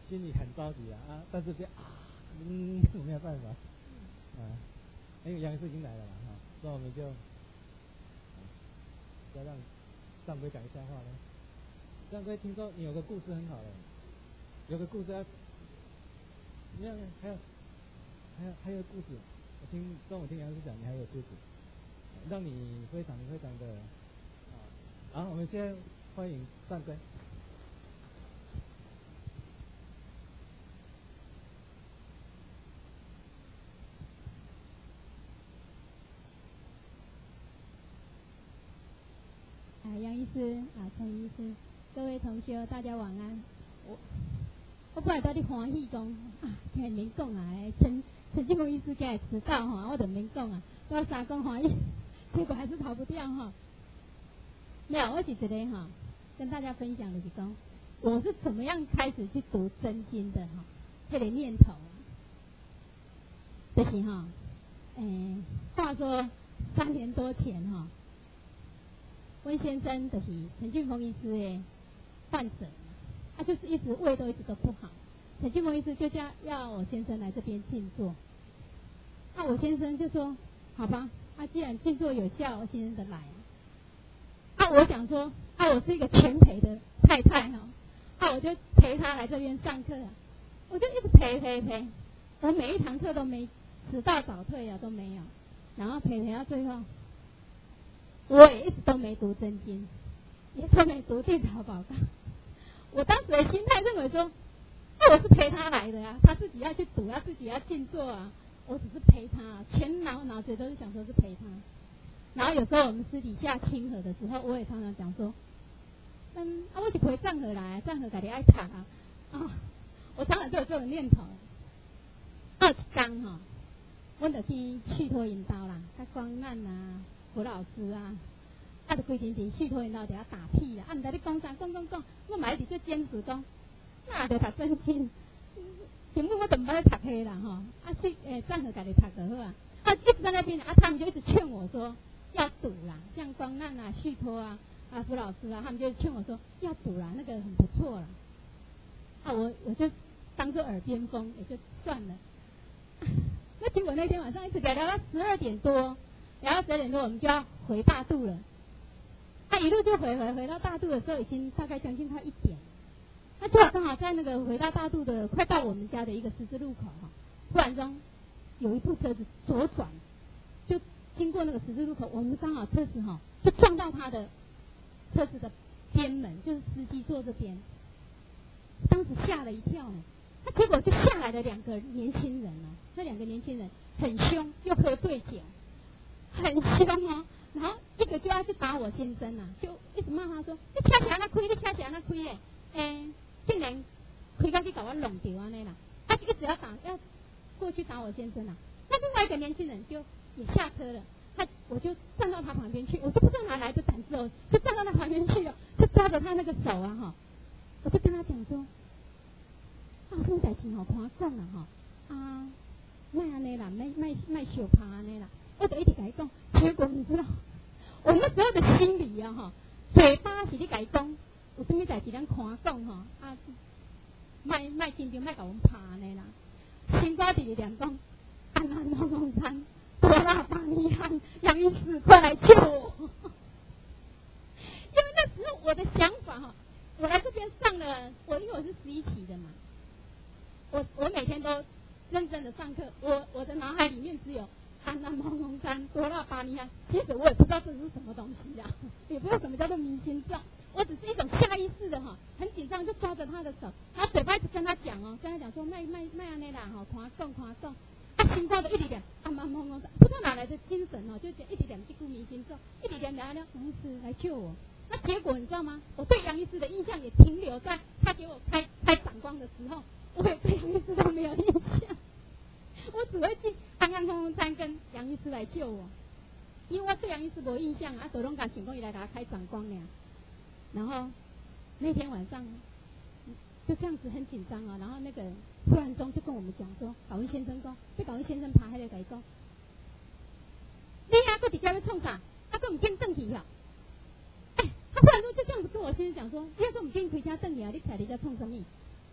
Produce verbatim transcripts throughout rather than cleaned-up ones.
心里很着急啊啊，但是这啊，嗯，没有办法啊，因为杨医师已经来了嘛哈，那我们就再让上规讲一下话呢。上规听说你有个故事很好的，有个故事要，你看还有还有还有故事，我听中午听杨医师讲，你还有故事，让你非常非常的啊，好，我们先欢迎上规。 啊，杨医师啊，陈医师，各位同学，大家晚安。我我本来在咧欢喜讲啊，听免讲啊，陈陈进峰医师今日迟到哈，我就免讲啊，我三讲欢喜，结果还是逃不掉哈。没有，我是这里哈，跟大家分享的是讲，我是怎么样开始去读真经的哈，这个念头啊，就是哈，诶，话说三年多前哈。温先生就是陈俊峰医师的患者，他就是一直胃都一直都不好。陈俊峰医师就叫要我先生来这边静坐，那我先生就说：“好吧，啊，既然静坐有效，我先生的来啊。”啊，我想说，啊，我是一个全陪的太太哈，啊，我就陪他来这边上课啊，我就一直陪陪陪，我每一堂课都没迟到早退啊都没有，然后陪陪到最后。我也一直都没读真经，也都没读地草报告。我当时的心态认为说，那我是陪他来的呀、啊，他自己要去读，他自己要静坐啊，我只是陪他、啊，全脑脑子都是想说是陪他。然后有时候我们私底下亲和的时候，我也常常讲说，嗯，啊，我是陪藏和来，藏和家己爱读啊，啊，我常常都有这种念头。二刚哈，我就去续托引导啦，他光难啊。胡老师啊，啊，就规天天续托因兜伫遐打屁啦，啊，毋知你讲啥，讲讲讲，我嘛一直在坚持讲，那就读真经，根本我都毋捌咧读迄啦吼，啊去诶，暂时家己读就好啊，啊一直在那边，啊他们就一直劝我说要读啦，像光难啊、续托啊、啊胡老师啊，他们就劝我说要读啦，那个很不错啦，啊我我就当做耳边风，也就算了。那结果那天晚上一直聊聊到十二点多。然后十点多我们就要回大肚了，他一路就回回回到大肚的时候，已经大概将近快一点。那就刚好在那个回到大肚的快到我们家的一个十字路口哈，突然中有一部车子左转，就经过那个十字路口，我们刚好车子哈就撞到他的车子的边门，就是司机坐这边，当时吓了一跳呢。那结果就下来了两个年轻人哦，那两个年轻人很凶，又喝醉酒。很凶哦，然后一个就要去打我先生啊，就一直骂他说：“你车是安怎开？你车是安怎开的？诶，竟然开到去把我弄掉安尼啦！”他就一直要打，要过去打我先生啊。那另外一个年轻人就也下车了，他我就站到他旁边去，我就不知道哪来的胆子哦，就站到他旁边去了，就抓着他那个手啊哈，我就跟他讲说：“啊，这个代志吼，看讲啦哈，啊，卖安尼啦，卖卖卖小怕安尼啦。”我就一直跟他讲，结果你知道，我那时候的心里啊哈，嘴巴是你跟他讲，有什么代志咱看讲哈，啊，卖卖紧张，卖甲阮拍呢啦，心肝直直念讲，安安龙龙山，多拉巴尼汉，杨医师快来救我！因为那时候我的想法哈，我来这边上了，我因为我是十一期的嘛，我我每天都认真的上课，我我的脑海里面只有。安南蒙龙山多拉巴尼亚，其实我也不知道这是什么东西呀、啊，也不知道什么叫做迷心咒，我只是一种下意识的哈，很紧张就抓着他的手，他嘴巴一直跟他讲哦，跟他讲说卖卖卖安尼啦哈，看讲看讲，啊心肝就一直念安南蒙龙山，不知道哪来的精神哦，就一直念这句迷心咒，一直念念念，杨医师来救我。那结果你知道吗？我对杨医师的印象也停留在他给我开开闪光的时候，我也对杨医师都没有印象。我只会记安安空空山跟杨医师来救我，因为我对杨医师没印象啊，所以拢甲想讲伊来给他开闪光呢。然后那天晚上就这样子很紧张啊，然后那个突然中就跟我们讲说，搞温先生讲，被搞温先生爬迄个甲伊讲，你啊搁伫遮要创啥？啊搁唔紧转去啊？哎，他突然中就这样子跟我先生讲说，你啊搁唔紧开车转去啊？你徛伫遮创什么？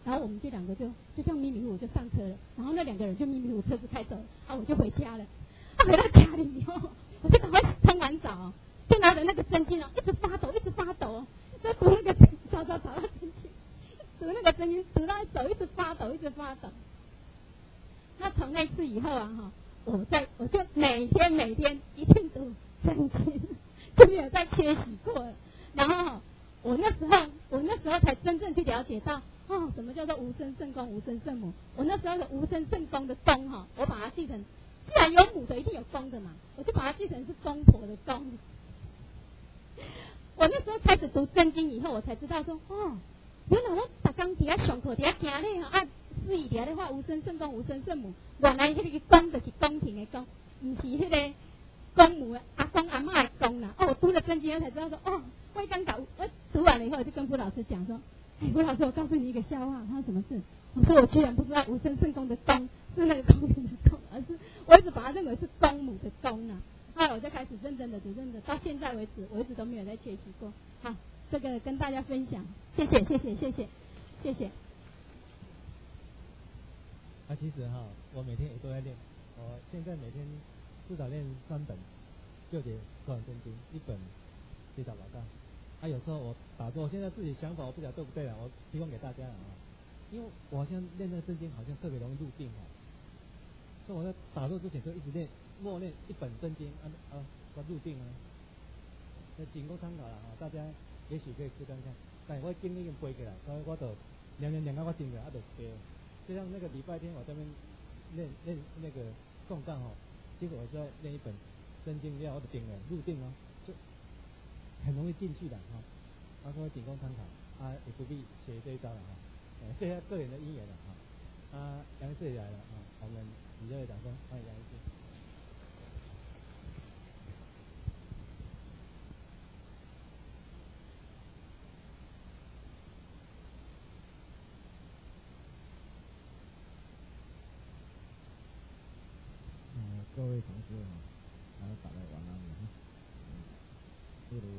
然后我们就两个就就这样迷迷糊糊就上车了，然后那两个人就迷迷糊糊车子开走了，啊，我就回家了。啊，回到家里以后，我就赶快冲完澡，就拿着那个圣经哦，一直发抖，一直发抖，在读那个找找找到圣经，读那个圣经，读到手一直发抖，一直发抖。那从那次以后啊，哈，我在我就每天每天一定读圣经，就没有再缺席过了。然后我那时候，我那时候才真正去了解到，哦，什么叫做无生圣公、无生圣母。我那时候的无生圣公的公哈，我把它记成，既然有母的，一定有公的嘛，我就把它记成是公婆的公。我那时候开始读圣经以后，我才知道说，哦，原来我逐工伫遐上课，伫遐行咧吼，啊，司仪伫遐咧话无生圣公、无生圣母，原来迄个公就是公平的公，唔是迄个公母的阿公阿嬷的公啦。哦，我读了圣经，我才知道说，哦，我一刚搞，我读完了以后，我就跟傅老师讲说，哎，傅老师，我告诉你一个笑话。他说什么事？我说我居然不知道无生圣公的公是那个公平的公，而是我一直把它认为是公母的公啊。后来我就开始认真的读，认真的到现在为止，我一直都没有再缺席过。好，这个跟大家分享，谢谢，谢谢，谢谢，谢谢。 啊，其实哈，我每天也都在练，我现在每天至少练三本旧节口传圣经，一本地道老大。啊，有时候我打坐，现在自己想法我不晓得对不对了，我提供给大家了啊。因为我好像练那个圣经，好像特别容易入定哈，所以我在打坐之前就一直练，默念一本圣经，啊啊，我入定啊。那仅供参考了啊，大家也许可以试看看。但我经历已经背起来，所以我就念念念到我真个啊就背。就像那个礼拜天我这边练练那个诵干哦，结果我就要练一本圣经要我就定了入定哦，就很容易进去的哈。他说仅供参考啊，也不必学这一招了哈。呃，这些个人的因缘了哈。啊，杨师也来了啊，我们以热烈掌声欢迎杨师。 嗯，各位同事哈，还有大家晚安。嗯，这里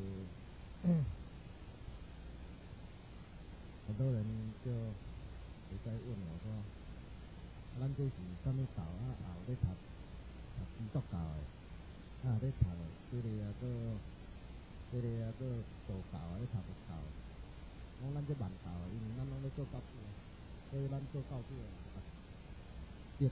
很多人就会在问我说，咱这是什么道啊？后咧读读基督教的，啊咧读这个啊个这个啊个道教啊，咧读佛教。讲咱这万教，因为咱拢咧做教主，所以咱做教主的，对。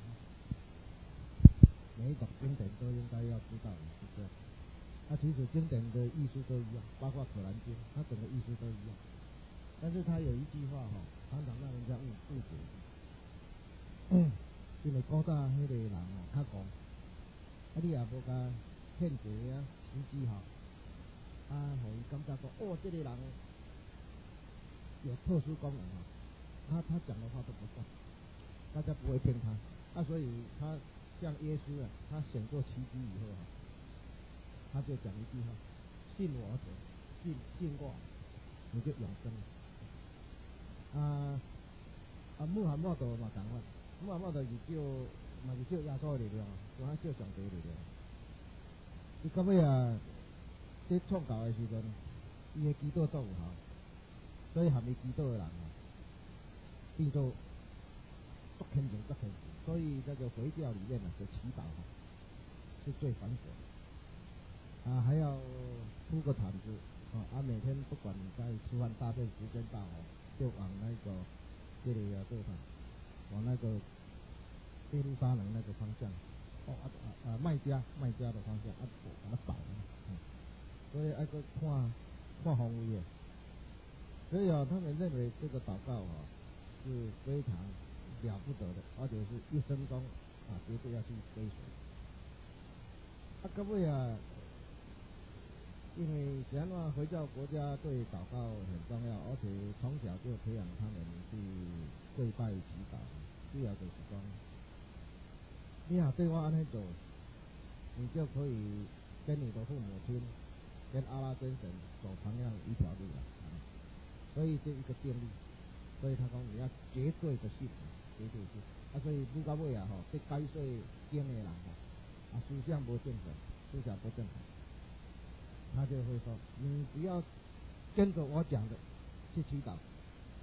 每一种经典都应该要知道，是这样。它其实经典的意思都一样，包括《可兰经》，它整个意思都一样。但是它有一句话哈，常常让人家误误解。嗯，因为古早迄个人哦，较讲，啊你也无甲骗一个啊奇迹哈，啊，互伊感觉讲，哦，这个人有特殊功能啊，他他讲的话都不算，大家不会听他。啊，所以他像耶稣啊，他显过奇迹以后啊，他就讲一句话：信我者，信信我，你就永生了。啊啊，穆罕默德嘛同款，穆罕默德是借嘛是借耶稣的力量，无通借上帝的力量。伊到尾啊，在创教的时阵，伊的祈祷做有效，所以含伊祈祷的人啊，变做足虔诚足虔诚。所以这个回教里面呢，的祈祷哈是最繁琐的啊，还要铺个毯子啊，啊每天不管你在吃饭大便时间到哦，就往那个这里啊对吧，往那个耶路撒冷那个方向，哦啊啊啊麦加麦加的方向啊，把它摆了，嗯，所以那个看看方位的，所以啊，他们认为这个祷告啊是非常了不得的，而且是一生中啊绝对要去追随。啊，各位啊，因为怎样呢？回教国家对祷告很重要，而且从小就培养他们去跪拜祈祷。主要就是讲，你若对我安尼做，你就可以跟你的父母亲、跟阿拉真神走同样一条路了。所以这一个建立，所以他讲你要绝对的信，绝对信。啊，所以愈到尾啊吼，这解说经的人吼，啊思想无正确，思想不正确，他就会说，你只要跟着我讲的去祈祷，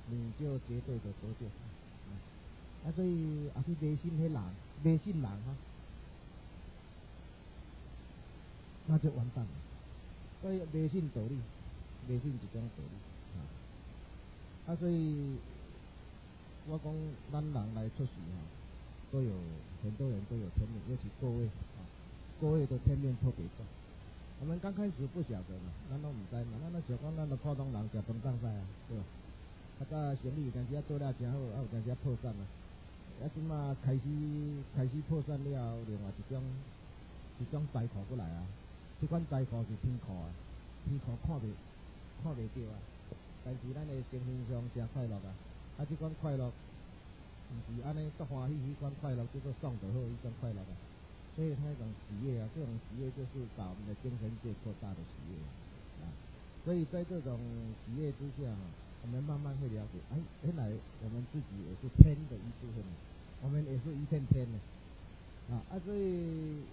你就绝对的得救。啊，所以啊，去迷信迄人，迷信人哈，那就完蛋了。所以迷信道理，迷信一种道理啊。啊，所以我讲咱人来出世哈，都有很多人都有天命，尤其各位啊，各位的天命特别重。我们刚开始不晓得嘛，咱都唔知嘛，咱那想讲咱的普通人食饭当菜啊，对吧？啊，甲生意有阵时啊做了真好，啊有阵时啊破产啊。啊，即马开始开始破产了，另外一种一种灾祸过来啊。即款灾祸是天哭啊，天哭看袂看袂到啊。但是咱的精神上真快乐啊。啊，即款快乐，毋是安尼足欢喜，迄款快乐叫做爽就好，迄种快乐啊。所以他那种喜悦啊，这种喜悦就是把我们的精神界扩大的喜悦啊。所以在这种喜悦之下，我们慢慢会了解，哎，原来我们自己也是天的一部分，我们也是一片天的啊啊！所以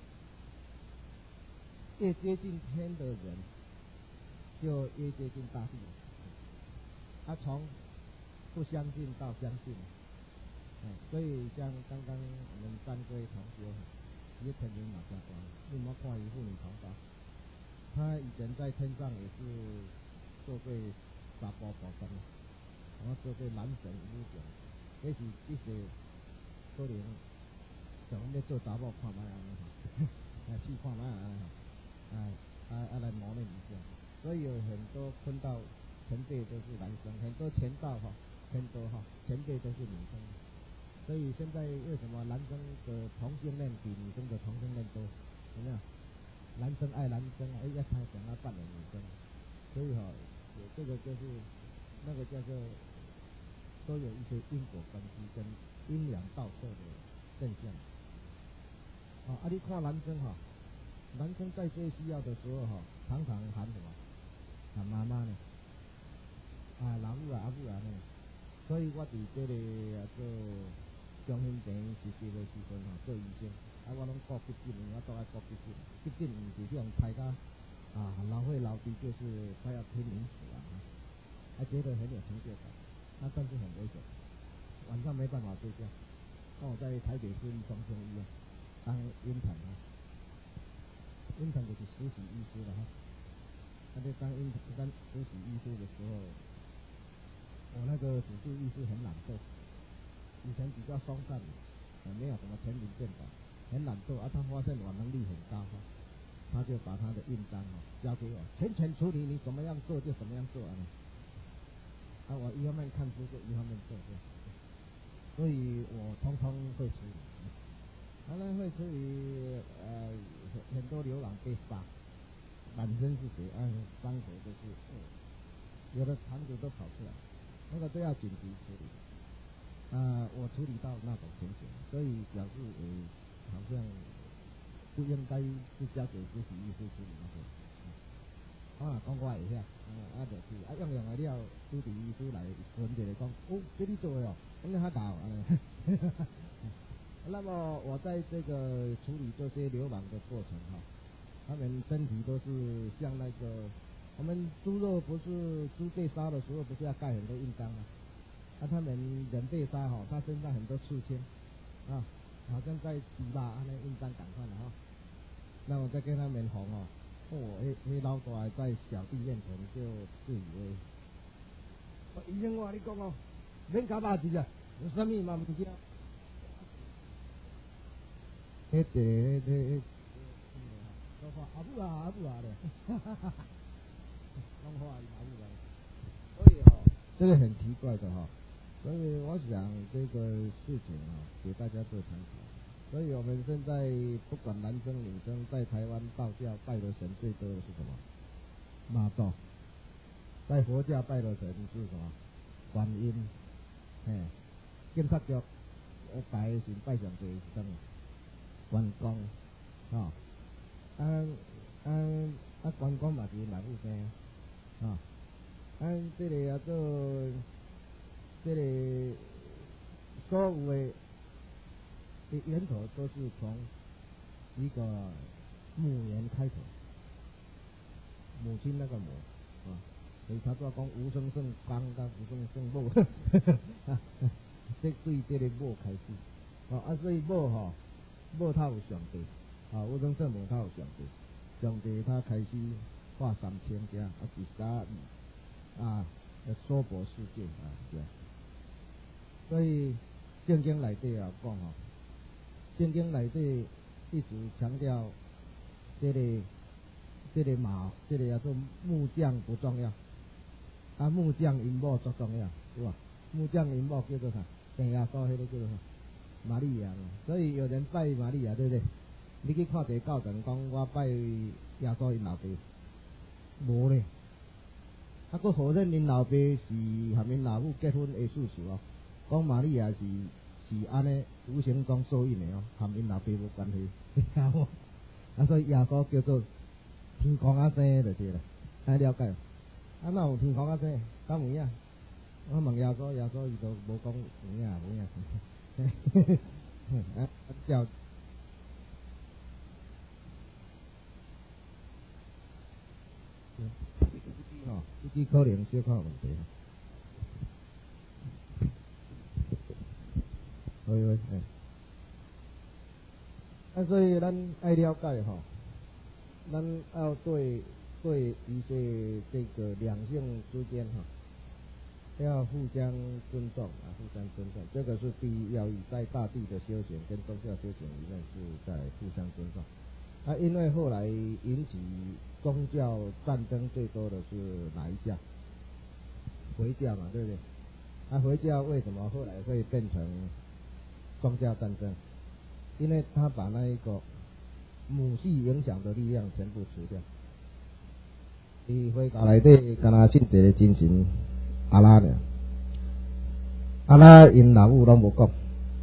越接近天的人，就越接近大地。啊，从不相信到相信，嗯，所以像刚刚我们三位同学，伊天命嘛真高，你莫看伊妇女同胞，他以前在天上也是做过沙包保生，然后做过男神女神，那是一些可能像我们做查某看卖安尼哈，啊去看卖安尼哈，啊啊啊来磨练一下，所以有很多坤道前辈都是男生，很多前道哈，很多哈前辈都是女生，所以现在为什么男生的同性恋比女生的同性恋多？有没有？男生爱男生，哎呀，他想要扮演女生，所以哈，有这个就是那个叫做都有一些因果关系跟阴阳倒射的现象。啊，啊你看男生哈，男生在最需要的时候哈，常常喊什么？喊妈妈呢？啊，老母啊，阿母啊呢？所以我伫这个啊做中心病院实习的时阵吼，做医生，啊我拢顾急诊，我都爱顾急诊。急诊毋是这种拍到啊老会老低，就是快要濒临死亡，还觉得很有成就感，那但是很危险，晚上没办法睡觉。那我在台北市立中心医院当阴产啊，阴产就是实习医师了哈。那在当阴当实习医师的时候，我那个主治医师很懒惰，以前比较松散，呃，没有什么全民健保，很懒惰啊。他发现我能力很高哈，他就把他的印章哦交给我，全权处理，你怎么样做就怎么样做啊。啊，我一方面看书就一方面做这样，所以我通通会处理。当然会处理呃很多流浪被杀，满身是血，啊，伤口都是，呃，有的肠子都跑出来，那个都要紧急处理。啊、呃，我处理到那种情形，所以表示呃好像不应该是交给实习医师处理那个。啊，讲我会晓，啊啊就是啊用用来了，主治医师来问一下讲，哦，这你做的哦，咁你较大安尼。那么我在这个处理这些流氓的过程哈，他们身体都是像那个我们猪肉不是猪被杀的时候不是要盖很多印章吗？啊，他们人被杀哈，他身上很多刺青啊，好像在底吧，啊那印章赶快了哈。那我再跟他们红哦，哦，迄迄老大在小弟面前就自以为，哦，医生我跟你讲哦，免搞把子啊，有啥物嘛唔知啊。迄个迄个迄说话阿母啊阿母啊咧，哈哈哈哈，讲话阿母啊，所以哈、哦，这个很奇怪的哈、哦，所以我想这个事情啊、哦，给大家做参考。所以我们现在不管男生女生，在台湾道教拜的神最多的是什么？妈祖。在佛教拜的神是什么？观音。嘿，警察局呃拜的神拜上最是什么？关公。啊，啊啊啊！关公嘛是老母生，啊，啊，这个叫做这个所有的的源头都是从一个母源开头，母亲那个母啊， 所以他做讲无声胜邦，甲无声胜母，这对这个母开始，哦啊，所以母吼，母他有上帝，啊，无声胜母他有上帝，上帝他开始画三千家，啊，是啥啊，娑婆世界啊，是啊，所以圣经内底也讲吼，圣经内底一直强调这个。这个马，这个叫做木匠不重要，啊，木匠因某最重要，是吧？木匠因某叫做啥？地亚哥，迄个叫做啥？玛利亚。所以有人拜玛利亚，对不对？你去看一个教堂，讲我拜耶稣因老爸，无咧。啊，佮否认因老爸是和因老母结婚的事实哦。讲玛利亚是是安尼无形中受孕的哦，和因老爸无关系，晓无？啊，所以耶稣叫做。天空仔生就是啦，爱了解。啊，哪有天空仔生？敢有影？我问耶稣，耶稣伊都无讲有影无影。啊，叫哦，呢支可能小可问题。喂喂，哎，啊，所以咱爱了解吼。咱要对对一些这个两性之间哈，要互相尊重啊，互相尊重，这个是第一要义，在大地的修行跟宗教修行里面是在互相尊重。啊，因为后来引起宗教战争最多的是哪一教？回教嘛，对不对？啊，回教为什么后来会变成宗教战争？因为他把那一个母系影响的力量全部除掉。伫回教内底，敢若信一个真神阿拉尔，阿拉因老母拢无讲。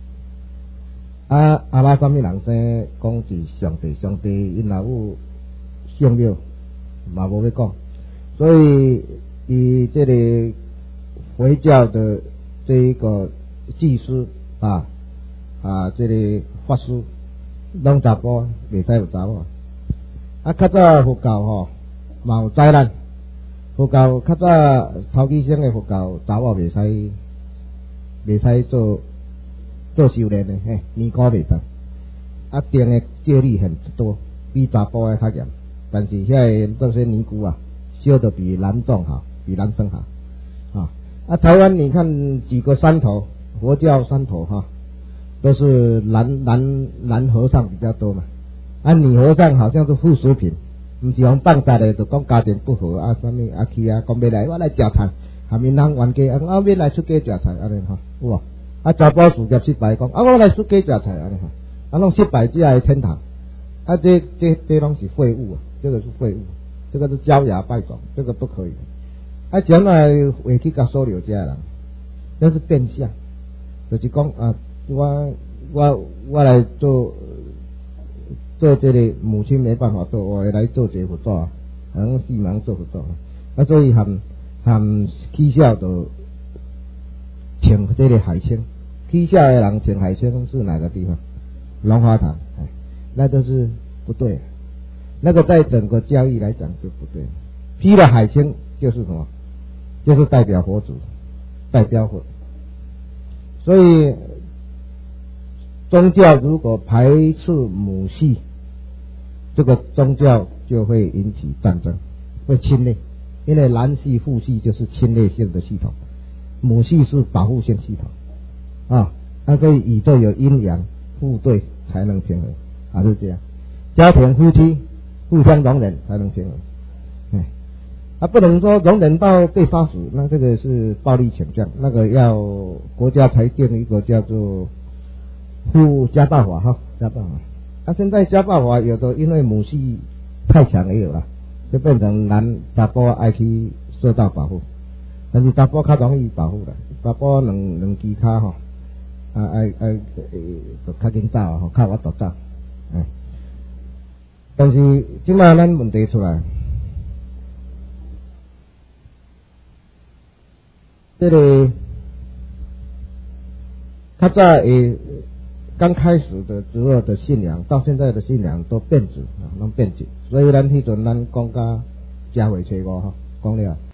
啊，阿拉啥物人生讲是上帝，上帝因老母圣庙嘛无要讲，所以以这个回教的这一个祭司啊啊，这个法师。拢查甫，袂使有查某。啊，较早佛教吼，嘛有灾难。佛教较早头几生的佛教，查某袂使，袂使做做修炼的，嘿，尼姑袂使。啊，定的戒律很多，比查甫的较严。但是遐个这些尼姑啊，修得比男众好，比男生好。啊，啊，台湾你看几个山头，佛教山头哈。都是男男男和尚比较多嘛，啊，女和尚好像是附属品，不是讲放下来就讲家庭不和啊，什么啊去啊，讲要来我来食菜，下面人冤家啊，我要来出家食菜安尼哈，有无？啊，查甫事业失败讲啊，我来出家食菜安尼哈，啊，拢失败只来天堂，啊，这这这拢是废物啊，这个是废物，这个是招摇拜状，这个不可以。啊，将来回去甲所有家人，那是变相，就是讲啊。我我我来做做这个母亲没办法做，我来做这佛祖啊，好像四盲做佛祖啊，所以含含起笑都请这个海清，起笑的人请海清是哪个地方？龙华堂，哎，那都是不对，那个在整个教义来讲是不对。批了海清就是什么？就是代表佛祖，代表佛，所以。宗教如果排斥母系，这个宗教就会引起战争，会侵略。因为男系、父系就是侵略性的系统，母系是保护性系统啊。那所以宇宙有阴阳互对才能平衡，啊是这样。家庭夫妻互相容忍才能平衡，哎，啊不能说容忍到被杀死，那这个是暴力倾向，那个要国家才定一个叫做。护家暴法哈，家暴法。啊，现在家暴法有的因为母系太强也有了，就变成男查甫爱去受到保护，但是查甫较容易保护啦，查甫两两支骹吼，啊爱爱就较紧走吼，较我度走，哎。但是即摆咱问题出来，这个较早诶。刚开始的时候的信仰，到现在的信仰都变质啊，拢变质，所以咱迄阵咱讲甲社会找五吼，讲了。